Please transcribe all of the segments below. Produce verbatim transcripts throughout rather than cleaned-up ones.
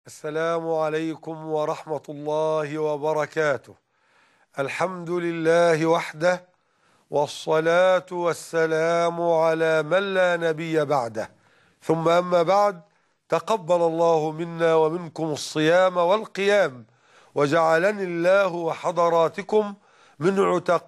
السلام عليكم ورحمة الله وبركاته. الحمد لله وحده، والصلاة والسلام على من لا نبي بعده، ثم أما بعد. تقبل الله منا ومنكم الصيام والقيام، وجعلني الله وحضراتكم من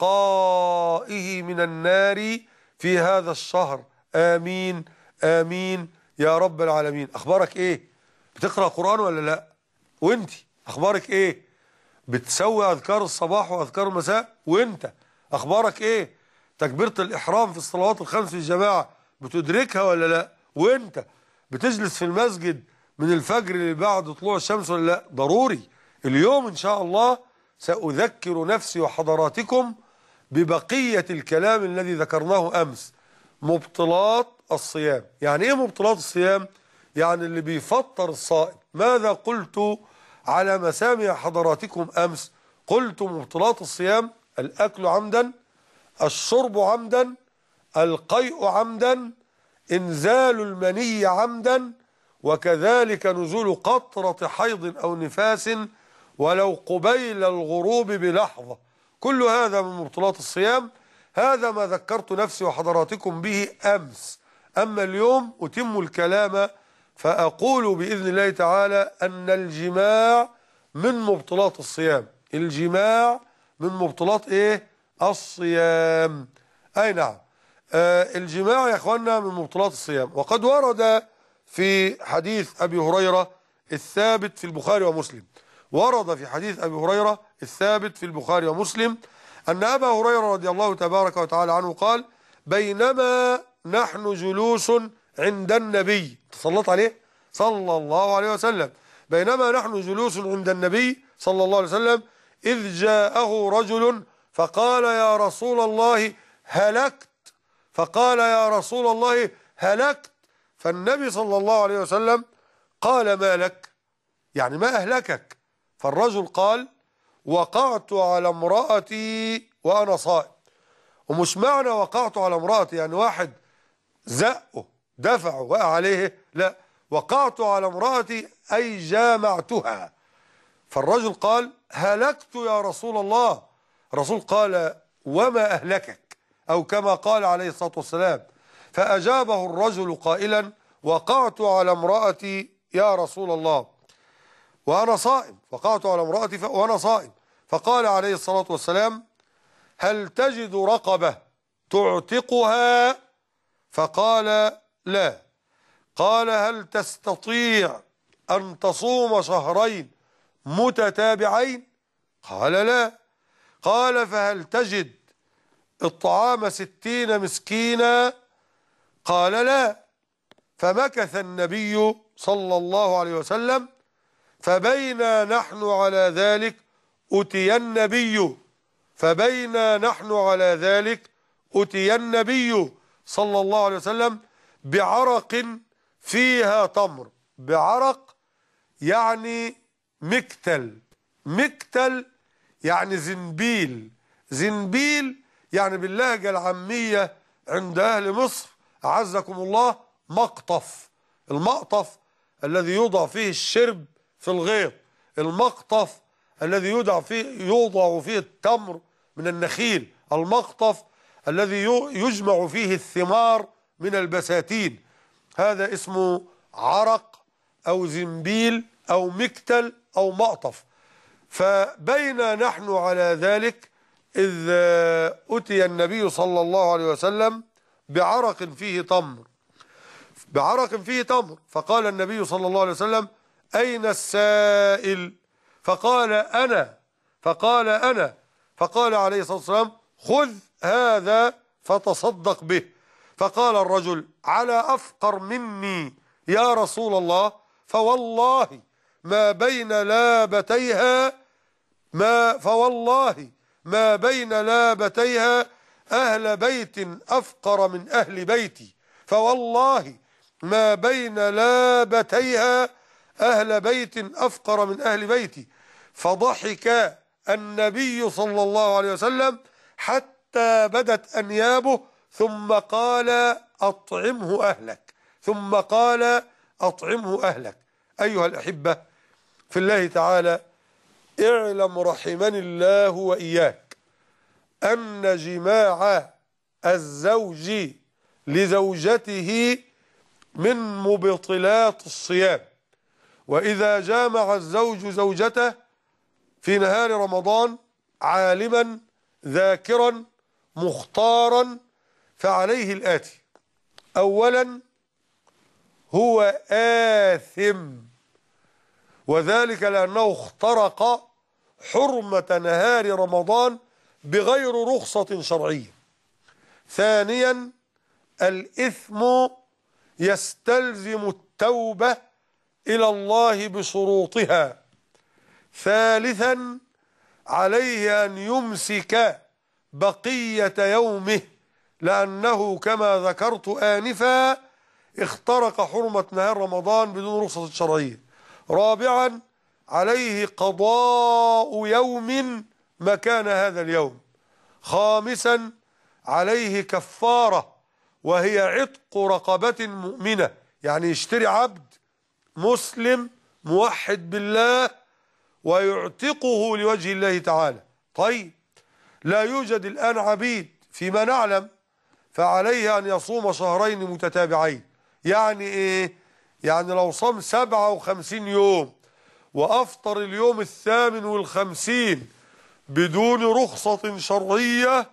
عتقائه من النار في هذا الشهر، آمين آمين يا رب العالمين. أخبارك إيه؟ بتقرأ قرآن ولا لا؟ وانت أخبارك إيه؟ بتسوي أذكار الصباح وأذكار المساء؟ وانت أخبارك إيه؟ تكبيرة الإحرام في الصلوات الخمس في الجماعة بتدركها ولا لا؟ وانت بتجلس في المسجد من الفجر اللي بعد طلوع الشمس ولا لا؟ ضروري. اليوم إن شاء الله سأذكر نفسي وحضراتكم ببقية الكلام الذي ذكرناه أمس، مبطلات الصيام. يعني إيه مبطلات الصيام؟ يعني اللي بيفطر الصائم. ماذا قلت على مسامع حضراتكم أمس؟ قلت مبطلات الصيام: الأكل عمدا، الشرب عمدا، القيء عمدا، إنزال المني عمدا، وكذلك نزول قطرة حيض أو نفاس ولو قبيل الغروب بلحظة. كل هذا من مبطلات الصيام. هذا ما ذكرت نفسي وحضراتكم به أمس. أما اليوم أتم الكلام فأقول بإذن الله تعالى أن الجماع من مبطلات الصيام. الجماع من مبطلات إيه؟ الصيام. أي نعم، آه الجماع يا أخوانا من مبطلات الصيام. وقد ورد في حديث أبي هريرة الثابت في البخاري ومسلم ورد في حديث أبي هريرة الثابت في البخاري ومسلم أن أبا هريرة رضي الله تبارك وتعالى عنه قال: بينما نحن جلوس عند النبي، تصلت عليه صلى الله عليه وسلم، بينما نحن جلوس عند النبي صلى الله عليه وسلم إذ جاءه رجل فقال: يا رسول الله هلكت. فقال: يا رسول الله هلكت. فالنبي صلى الله عليه وسلم قال: ما لك؟ يعني ما أهلكك؟ فالرجل قال: وقعت على امرأتي وأنا صائم. ومش معنى وقعت على امرأتي يعني واحد زقه دفعه وقع عليه، لا، وقعت على امرأتي أي جامعتها. فالرجل قال: هلكت يا رسول الله. الرسول قال: وما أهلكك؟ أو كما قال عليه الصلاة والسلام. فأجابه الرجل قائلا: وقعت على امرأتي يا رسول الله وأنا صائم، وقعت على امرأتي وأنا صائم. فقال عليه الصلاة والسلام: هل تجد رقبة تعتقها؟ فقال: لا. قال: هل تستطيع أن تصوم شهرين متتابعين؟ قال: لا. قال: فهل تجد الطعام ستين مسكينا؟ قال: لا. فمكث النبي صلى الله عليه وسلم، فبينا نحن على ذلك أتي النبي فبينا نحن على ذلك أتي النبي صلى الله عليه وسلم بعرق فيها تمر. بعرق يعني مكتل، مكتل يعني زنبيل، زنبيل يعني باللهجة العامية عند أهل مصر أعزكم الله مقطف. المقطف الذي يوضع فيه الشرب في الغيط، المقطف الذي يوضع فيه يوضع فيه التمر من النخيل، المقطف الذي يجمع فيه الثمار من البساتين. هذا اسمه عرق أو زنبيل أو مكتل أو مقطف. فبينا نحن على ذلك إذ أتي النبي صلى الله عليه وسلم بعرق فيه تمر، بعرق فيه تمر. فقال النبي صلى الله عليه وسلم: أين السائل؟ فقال: أنا. فقال: أنا. فقال عليه الصلاة والسلام: خذ هذا فتصدق به. فقال الرجل: على أفقر مني يا رسول الله، فوالله ما بين لابتيها ما فوالله ما بين لابتيها أهل بيت أفقر من أهل بيتي، فوالله ما بين لابتيها أهل بيت أفقر من أهل بيتي. فضحك النبي صلى الله عليه وسلم حتى بدت أنيابه، ثم قال: أطعمه أهلك، ثم قال: أطعمه أهلك. أيها الأحبة، في الله تعالى: اعلم رحمني الله وإياك أن جماع الزوج لزوجته من مبطلات الصيام. وإذا جامع الزوج زوجته في نهار رمضان عالما ذاكرا مختارا فعليه الآتي: أولا، هو آثم، وذلك لأنه اخترق حرمة نهار رمضان بغير رخصة شرعية. ثانيا، الإثم يستلزم التوبة إلى الله بشروطها. ثالثا، عليه أن يمسك بقية يومه، لأنه كما ذكرت آنفا اخترق حرمة نهار رمضان بدون رخصة شرعية. رابعا، عليه قضاء يوم مكان هذا اليوم. خامسا، عليه كفارة وهي عتق رقبة مؤمنة، يعني يشتري عبد مسلم موحد بالله ويعتقه لوجه الله تعالى. طيب، لا يوجد الآن عبيد فيما نعلم، فعليه أن يصوم شهرين متتابعين. يعني إيه؟ يعني لو صام سبعة وخمسين يوم وأفطر اليوم الثامن والخمسين بدون رخصة شرعية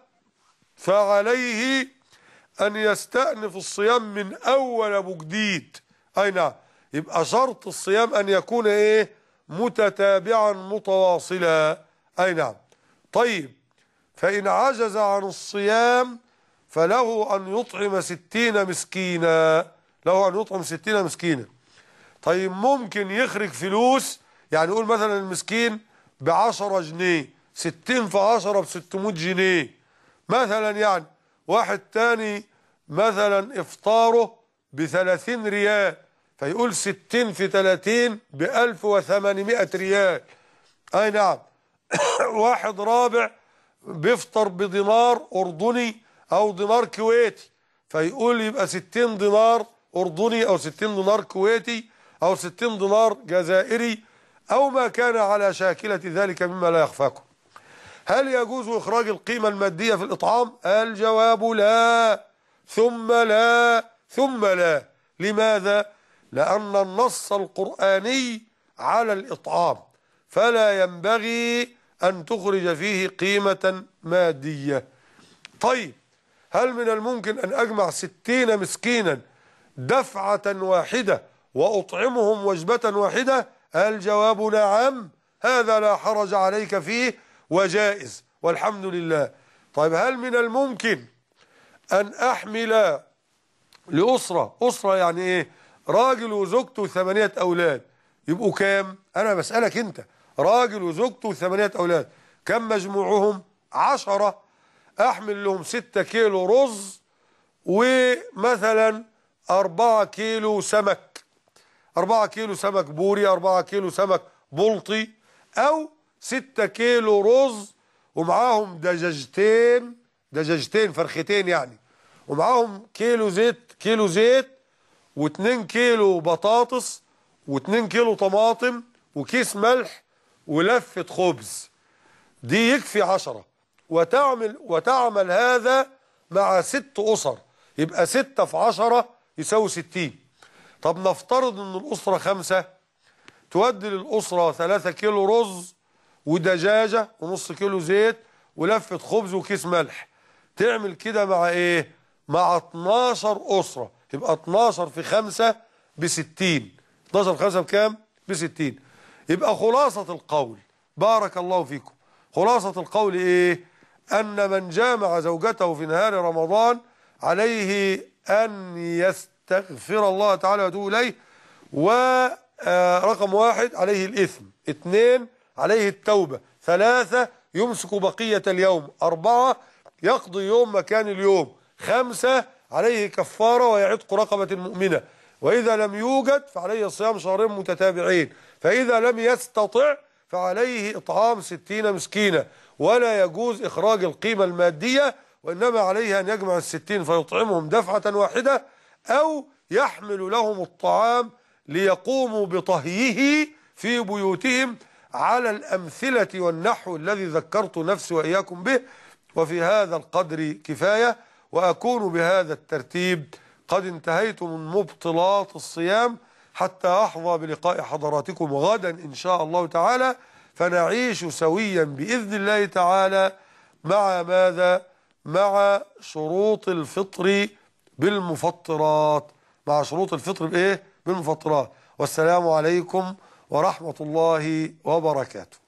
فعليه أن يستأنف الصيام من أول أبو جديد. أي نعم، يبقى شرط الصيام أن يكون إيه؟ متتابعا متواصلا. أي نعم. طيب، فإن عجز عن الصيام فله أن يطعم ستين مسكينا، له أن يطعم ستين مسكينا. طيب، ممكن يخرج فلوس، يعني يقول مثلا المسكين بعشرة جنيه، ستين في عشرة بستمائة جنيه مثلا. يعني واحد تاني مثلا افطاره بثلاثين ريال، فيقول ستين في ثلاثين بألف وثمانمائة ريال. أي نعم. واحد رابع بيفطر بدينار أردني أو دينار كويتي، فيقول يبقى ستين دينار أردني أو ستين دينار كويتي أو ستين دينار جزائري أو ما كان على شاكلة ذلك مما لا يخفاكم. هل يجوز إخراج القيمة المادية في الإطعام؟ الجواب لا، ثم لا، ثم لا. لماذا؟ لأن النص القرآني على الإطعام، فلا ينبغي أن تخرج فيه قيمة مادية. طيب، هل من الممكن أن أجمع ستين مسكينا دفعة واحدة وأطعمهم وجبة واحدة؟ الجواب نعم، هذا لا حرج عليك فيه وجائز والحمد لله. طيب، هل من الممكن أن أحمل لأسرة، أسرة يعني إيه؟ راجل وزوجته وثمانية أولاد، يبقوا كام؟ أنا بسألك أنت، راجل وزوجته وثمانية أولاد، كم مجموعهم؟ عشرة. أحمل لهم ستة كيلو رز ومثلا أربعة كيلو سمك، أربعة كيلو سمك بوري، أربعة كيلو سمك بلطي، أو ستة كيلو رز ومعاهم دجاجتين، دجاجتين فرختين يعني، ومعاهم كيلو زيت، كيلو زيت واتنين كيلو بطاطس واتنين كيلو طماطم وكيس ملح ولفة خبز. دي يكفي عشرة، وتعمل وتعمل هذا مع ست أسر، يبقى ستة في عشرة يساوي ستين. طب نفترض ان الأسرة خمسة، تودي للأسرة ثلاثة كيلو رز ودجاجة ونص كيلو زيت ولفة خبز وكيس ملح. تعمل كده مع ايه؟ مع اتناشر أسرة، يبقى اتناشر في خمسة بستين. اتناشر في خمسة بكام؟ بستين. يبقى خلاصة القول، بارك الله فيكم، خلاصة القول ايه؟ أن من جامع زوجته في نهار رمضان عليه أن يستغفر الله تعالى ويتوب إليه. ورقم واحد عليه الإثم، اثنين عليه التوبة، ثلاثة يمسك بقية اليوم، أربعة يقضي يوم مكان اليوم، خمسة عليه كفارة ويعتق رقبة مؤمنة، وإذا لم يوجد فعليه صيام شهرين متتابعين، فإذا لم يستطع فعليه إطعام ستين مسكينة. ولا يجوز إخراج القيمة المادية، وإنما عليه أن يجمع الستين فيطعمهم دفعة واحدة، أو يحمل لهم الطعام ليقوموا بطهيه في بيوتهم على الأمثلة والنحو الذي ذكرت نفسي وإياكم به. وفي هذا القدر كفاية، وأكون بهذا الترتيب قد انتهيت من مبطلات الصيام، حتى أحظى بلقاء حضراتكم غدا إن شاء الله تعالى، فنعيش سويا بإذن الله تعالى مع ماذا؟ مع شروط الفطر بالمفطرات، مع شروط الفطر بإيه؟ بالمفطرات. والسلام عليكم ورحمة الله وبركاته.